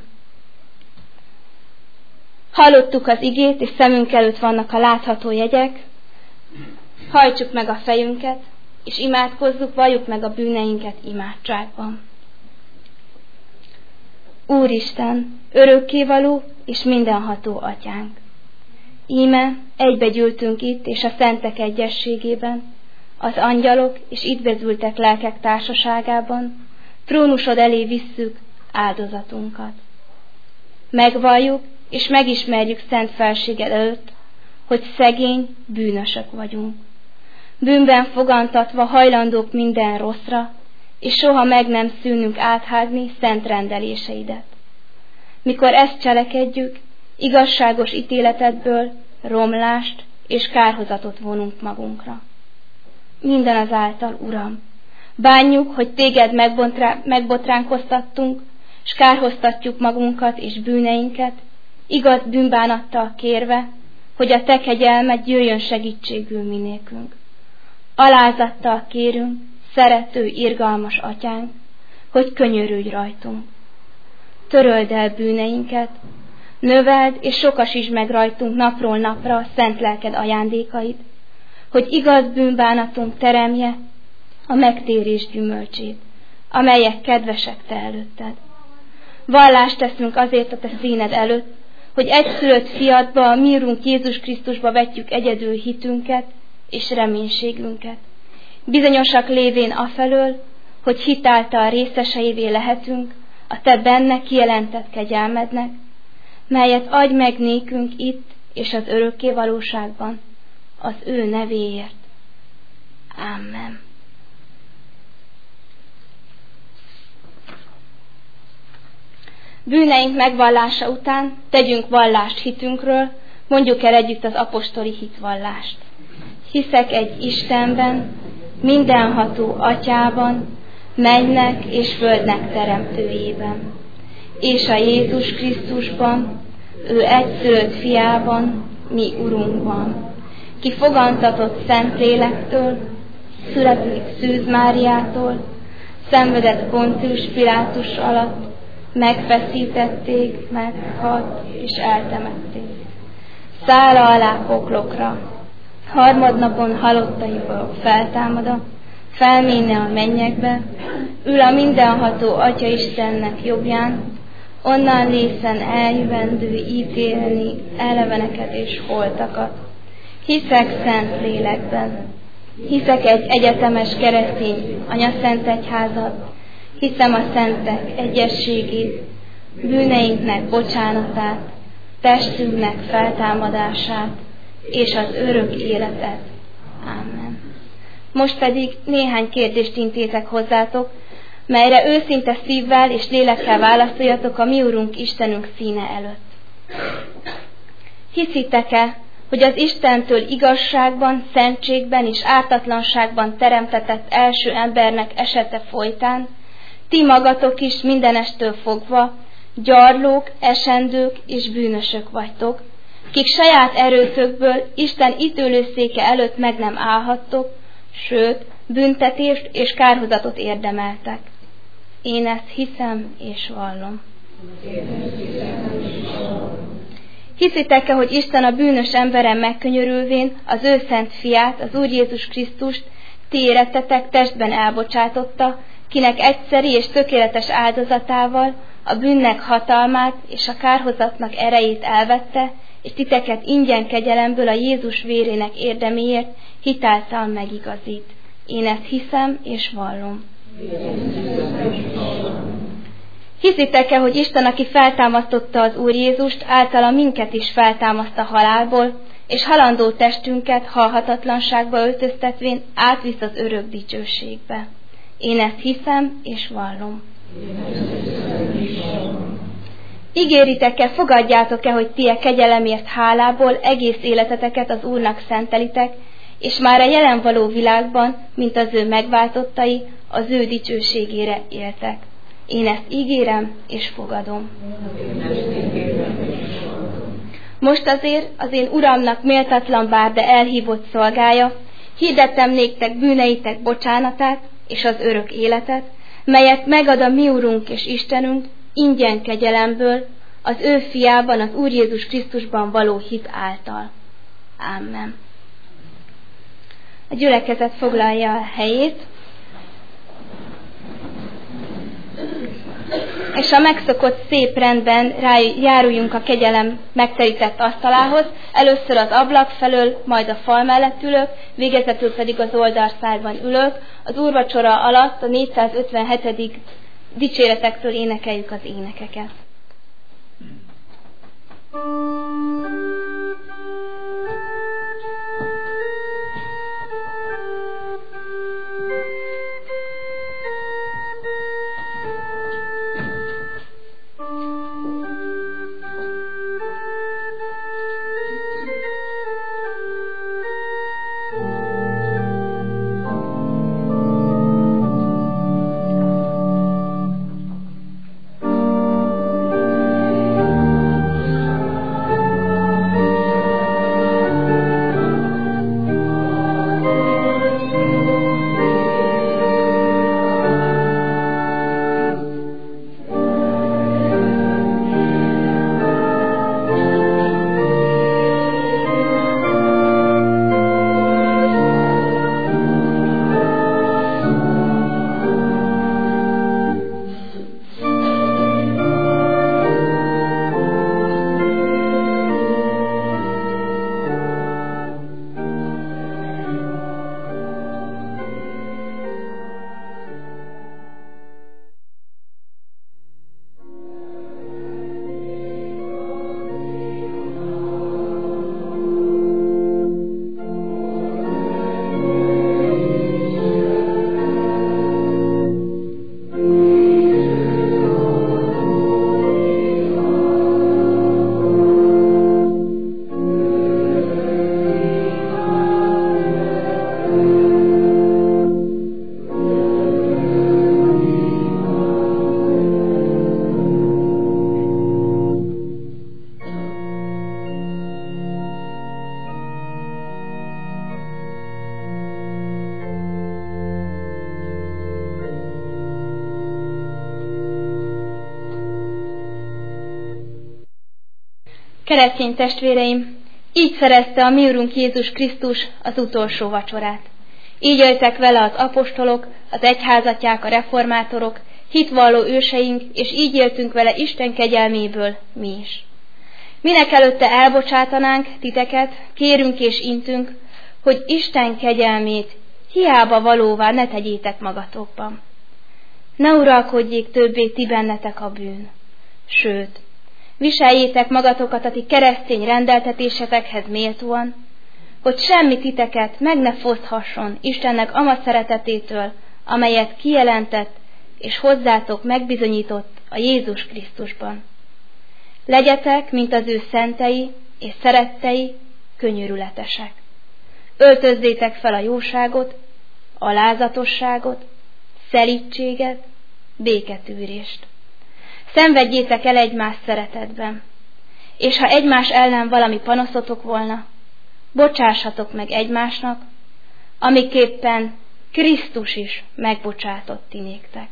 Hallottuk az igét, és szemünk előtt vannak a látható jegyek. Hajtsuk meg a fejünket, és imádkozzuk, valljuk meg a bűneinket imádságban. Úristen, örökkévaló és mindenható atyánk! Íme egybegyűltünk itt, és a szentek egyességében, az angyalok és itt bezültek lelkek társaságában, trónusod elé visszük áldozatunkat. Megvalljuk és megismerjük szent felséged előtt, hogy szegény, bűnösök vagyunk. Bűnben fogantatva hajlandók minden rosszra, és soha meg nem szűnünk áthágni szent rendeléseidet. Mikor ezt cselekedjük, igazságos ítéletedből romlást és kárhozatot vonunk magunkra. Minden azáltal, Uram, bánjuk, hogy téged megbotránkoztattunk, s kárhoztatjuk magunkat és bűneinket, igaz bűnbánattal kérve, hogy a te kegyelmed jöjjön segítségül minékünk. Alázattal kérünk, szerető, irgalmas atyánk, hogy könyörülj rajtunk. Töröld el bűneinket, növeld és sokasítsd meg rajtunk napról napra szent lelked ajándékait, hogy igaz bűnbánatunk teremje a megtérés gyümölcsét, amelyek kedvesek te előtted. Vallást teszünk azért a te színed előtt, hogy egyszülött fiadba, a mi Urunk Jézus Krisztusba vetjük egyedül hitünket és reménységünket. Bizonyosak lévén afelől, hogy hitáltal részeseivé lehetünk a te benne kijelentett kegyelmednek, melyet adj meg nékünk itt és az örökké valóságban, az ő nevéért. Amen. Bűneink megvallása után tegyünk vallást hitünkről, mondjuk el együtt az apostoli hitvallást. Hiszek egy Istenben, mindenható Atyában, mennynek és földnek teremtőjében, és a Jézus Krisztusban, ő egyszülött fiában, mi Urunkban, ki fogantatott Szentlélektől, született Szűz Máriától, szenvedett Pontius Pilátus alatt, megfeszítették, meghalt és eltemették. Szála alá poklokra, harmadnapon halottaiból feltámada, felméne a mennyekbe, ül a mindenható Atya Istennek jobbján, onnan lészen eljövendő ítélni eleveneket és holtakat. Hiszek szent lélekben, hiszek egy egyetemes keresztény anyaszentegyházat, hiszem a szentek egyességét, bűneinknek bocsánatát, testünknek feltámadását és az örök életet. Amen. Most pedig néhány kérdést intézek hozzátok, melyre őszinte szívvel és lélekkel válaszoljatok a mi Urunk Istenünk színe előtt. Hiszitek-e, hogy az Istentől igazságban, szentségben és ártatlanságban teremtetett első embernek esete folytán ti magatok is mindenestől fogva gyarlók, esendők és bűnösök vagytok, kik saját erőtökből Isten ítélőszéke előtt meg nem állhattok, sőt, büntetést és kárhozatot érdemeltek. Én ezt hiszem és vallom. Hiszitek-e, hogy Isten a bűnös emberen megkönyörülvén az ő szent fiát, az Úr Jézus Krisztust ti érettetek testben elbocsátotta, kinek egyszeri és tökéletes áldozatával a bűnnek hatalmát és a kárhozatnak erejét elvette, és titeket ingyen kegyelemből a Jézus vérének érdeméért hitáltal megigazít. Én ezt hiszem és vallom. Hiszitek-e, hogy Isten, aki feltámasztotta az Úr Jézust, általa minket is feltámaszt a halálból, és halandó testünket halhatatlanságba öltöztetvén átvisz az örök dicsőségbe? Én ezt hiszem és vallom. Ígéritek-e, fogadjátok-e, hogy ti a kegyelemért hálából egész életeteket az Úrnak szentelitek, és már a jelen való világban, mint az ő megváltottai, az ő dicsőségére éltek? Én ezt ígérem és fogadom. Most azért az én Uramnak méltatlan bár, de elhívott szolgája, hirdettem néktek bűneitek bocsánatát és az örök életet, melyet megad a mi Urunk és Istenünk ingyen kegyelemből, az ő fiában, az Úr Jézus Krisztusban való hit által. Amen. A gyülekezet foglalja a helyét, és a megszokott szép rendben járuljunk a kegyelem megterített asztalához, először az ablak felől, majd a fal mellett ülök, végezetül pedig az oldalszárban ülök. Az úrvacsora alatt a négyszázötvenhetedik dicséretektől énekeljük az énekeket. Keresztény testvéreim, így szerezte a mi Urunk Jézus Krisztus az utolsó vacsorát. Így éltek vele az apostolok, az egyházatják, a reformátorok, hitvalló őseink, és így éltünk vele Isten kegyelméből mi is. Minek előtte elbocsátanánk titeket, kérünk és intünk, hogy Isten kegyelmét hiába valóvá ne tegyétek magatokban. Ne uralkodjék többé ti bennetek a bűn. Sőt, viseljétek magatokat a ti keresztény rendeltetésetekhez méltóan, hogy semmi titeket meg ne foszthasson Istennek ama szeretetétől, amelyet kijelentett és hozzátok megbizonyított a Jézus Krisztusban. Legyetek, mint az ő szentei és szerettei, könyörületesek. Öltözzétek fel a jóságot, alázatosságot, szelídséget, béketűrést. Szenvedjétek el egymás szeretetben, és ha egymás ellen valami panaszotok volna, bocsássatok meg egymásnak, amiképpen Krisztus is megbocsátott ti néktek.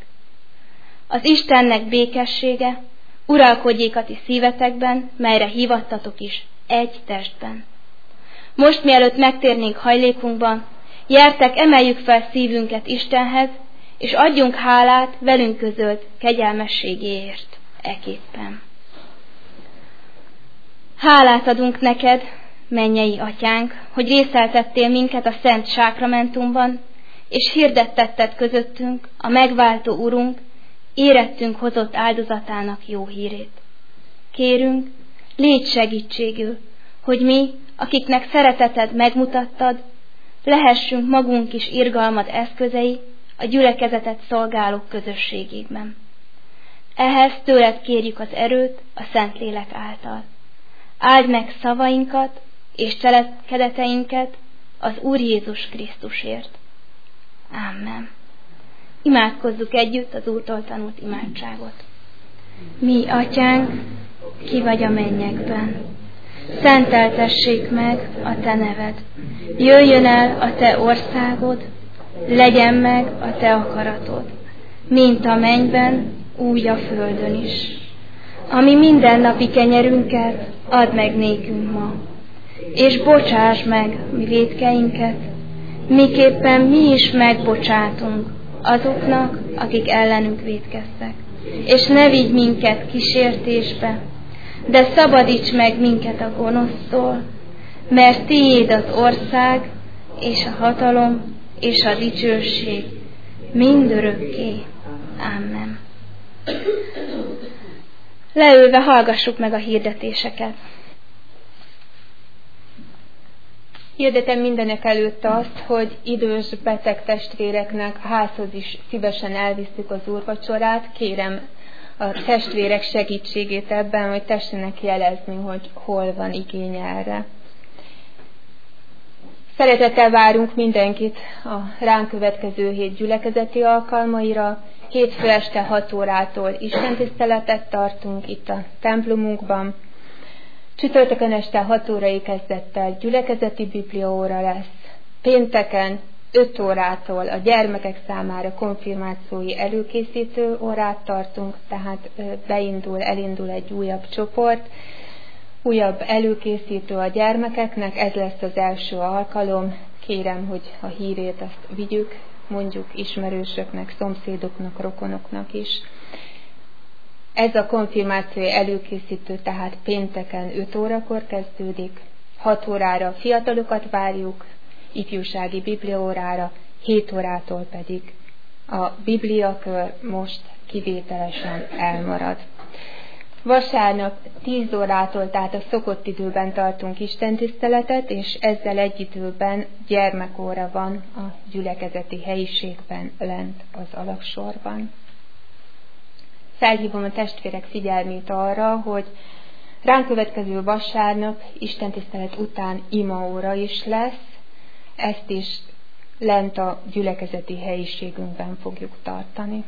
Az Istennek békessége uralkodjék a ti szívetekben, melyre hívattatok is egy testben. Most, mielőtt megtérnénk hajlékunkban, gyertek, emeljük fel szívünket Istenhez, és adjunk hálát velünk közölt kegyelmességéért eképpen. Hálát adunk neked, mennyei atyánk, hogy részeltettél minket a Szent Sákramentumban, és hirdettetted közöttünk a megváltó Urunk, érettünk hozott áldozatának jó hírét. Kérünk, légy segítségül, hogy mi, akiknek szereteted megmutattad, lehessünk magunk is irgalmad eszközei a gyülekezetet szolgálók közösségében. Ehhez tőled kérjük az erőt a Szentlélek által. Áld meg szavainkat és cselekedeteinket az Úr Jézus Krisztusért. Amen. Imádkozzuk együtt az Úrtól tanult imádságot. Mi, atyánk, ki vagy a mennyekben, szenteltessék meg a te neved. Jöjjön el a te országod, legyen meg a te akaratod, mint a mennyben, úgy a földön is. Ami mindennapi kenyerünket add meg nékünk ma, és bocsáss meg mi vétkeinket, miképpen mi is megbocsátunk azoknak, akik ellenünk vétkeztek. És ne vigy minket kísértésbe, de szabadíts meg minket a gonosztól, mert tiéd az ország, és a hatalom, és a dicsőség mindörökké. Amen. Leülve hallgassuk meg a hirdetéseket. Hirdetem mindenek előtt azt, hogy idős beteg testvéreknek házhoz is szívesen elviszük az úrvacsorát. Kérem a testvérek segítségét ebben, hogy tessenek jelezni, hogy hol van igény erre. Szeretettel várunk mindenkit a ránk következő hét gyülekezeti alkalmaira. Hétfő este hat órától istentiszteletet tartunk itt a templomunkban. Csütörtökön este hat órai kezdettel gyülekezeti bibliaóra lesz. Pénteken öt órától a gyermekek számára konfirmációi előkészítő órát tartunk, tehát beindul, elindul egy újabb csoport, újabb előkészítő a gyermekeknek, ez lesz az első alkalom. Kérem, hogy a hírét azt vigyük, mondjuk ismerősöknek, szomszédoknak, rokonoknak is. Ez a konfirmáció előkészítő tehát pénteken öt órakor kezdődik, hat órára a fiatalokat várjuk, ifjúsági bibliaórára, hét órától pedig a bibliakör most kivételesen elmarad. Vasárnap tíz órától, tehát a szokott időben tartunk istentiszteletet, és ezzel egy időben gyermekóra van a gyülekezeti helyiségben lent az alagsorban. Felhívom a testvérek figyelmét arra, hogy ránk következő vasárnap istentisztelet után imaóra is lesz, ezt is lent a gyülekezeti helyiségünkben fogjuk tartani.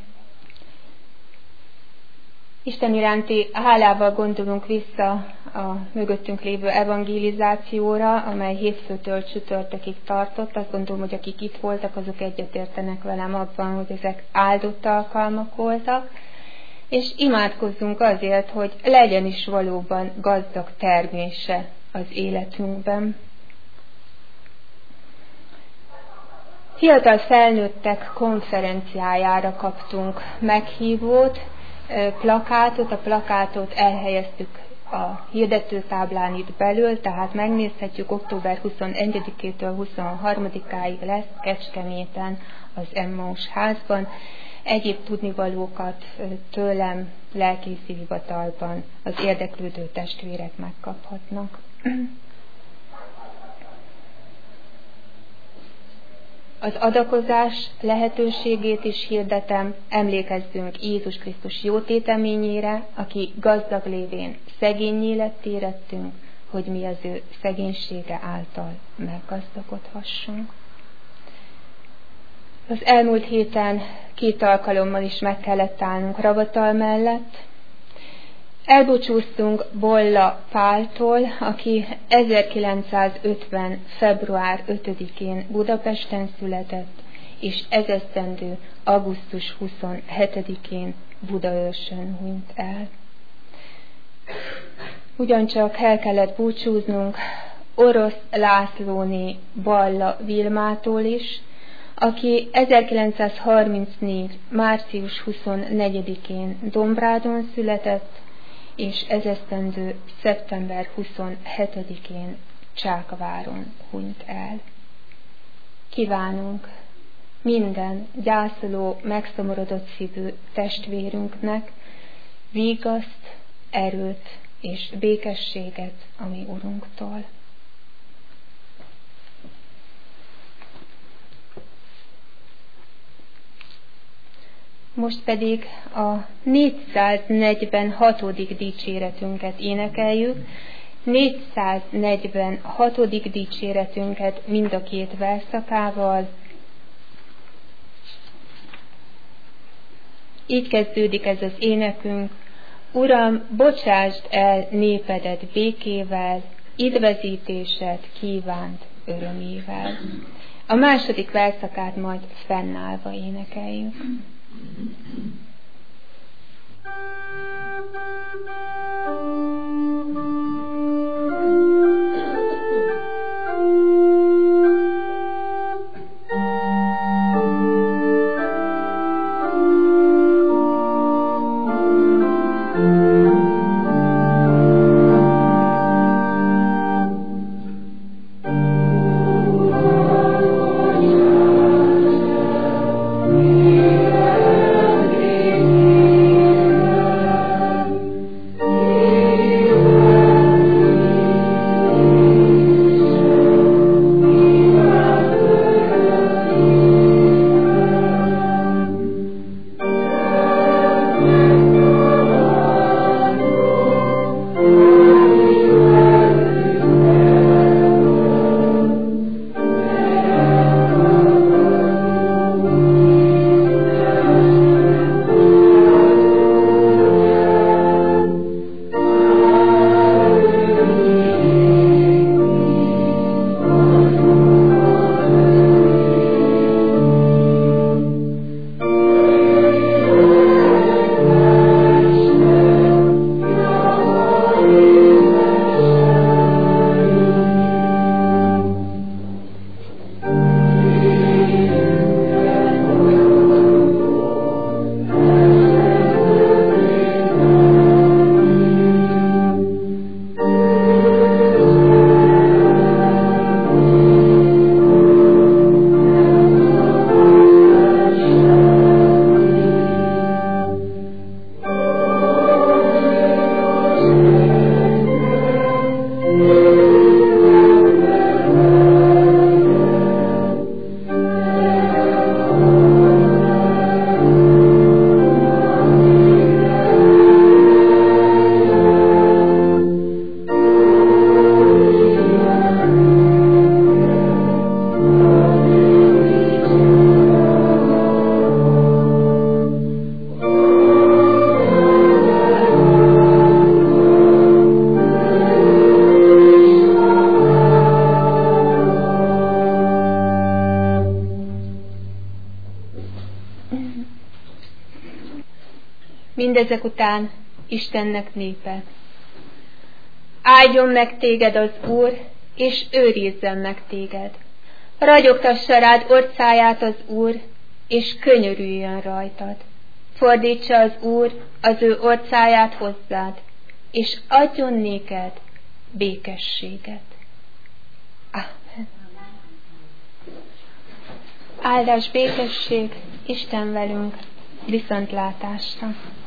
Isten iránti hálával gondolunk vissza a mögöttünk lévő evangelizációra, amely hétfőtől csütörtökig tartott. Azt gondolom, hogy akik itt voltak, azok egyetértenek velem abban, hogy ezek áldott alkalmak voltak, és imádkozzunk azért, hogy legyen is valóban gazdag termése az életünkben. Fiatal felnőttek konferenciájára kaptunk meghívót, plakátot, a plakátot elhelyeztük a hirdetőtáblán itt belül, tehát megnézhetjük, október huszonegyedikétől huszonharmadikáig lesz Kecskeméten az Emmaus házban. Egyéb tudnivalókat tőlem lelkészi hivatalban az érdeklődő testvérek megkaphatnak. Az adakozás lehetőségét is hirdetem, emlékezzünk Jézus Krisztus jótéteményére, aki gazdag lévén szegénnyé lett érettünk, hogy mi az ő szegénysége által meggazdagodhassunk. Az elmúlt héten két alkalommal is meg kellett állnunk Ravatal mellett. Elbúcsúztunk Bolla Páltól, aki ezerkilencszázötven. február ötödikén Budapesten született, és ezesztendő augusztus huszonhetedikén Budaörsön hunyt el. Ugyancsak el kellett búcsúznunk Orosz Lászlóné Balla Vilmától is, aki ezerkilencszázharmincnégy. március huszonnegyedikén Dombrádon született, és ez esztendő szeptember huszonhetedikén Csákváron hunyt el. Kívánunk minden gyászoló, megszomorodott szívű testvérünknek vigaszt, erőt és békességet a mi Urunktól. Most pedig a négyszáznegyvenhatodik dicséretünket énekeljük, négyszáznegyvenhatodik dicséretünket mind a két verszakával. Így kezdődik ez az énekünk: Uram, bocsásd el népedet békével, idvezítésed kívánt örömével. A második verszakát majd fennállva énekeljük. Mindezek után Istennek népe: áldjon meg téged az Úr, és őrizzen meg téged. Ragyogtassa rád orcáját az Úr, és könyörüljön rajtad. Fordítsa az Úr az ő orcáját hozzád, és adjon néked békességet. Amen. Áldás, békesség, Isten velünk, viszontlátásra!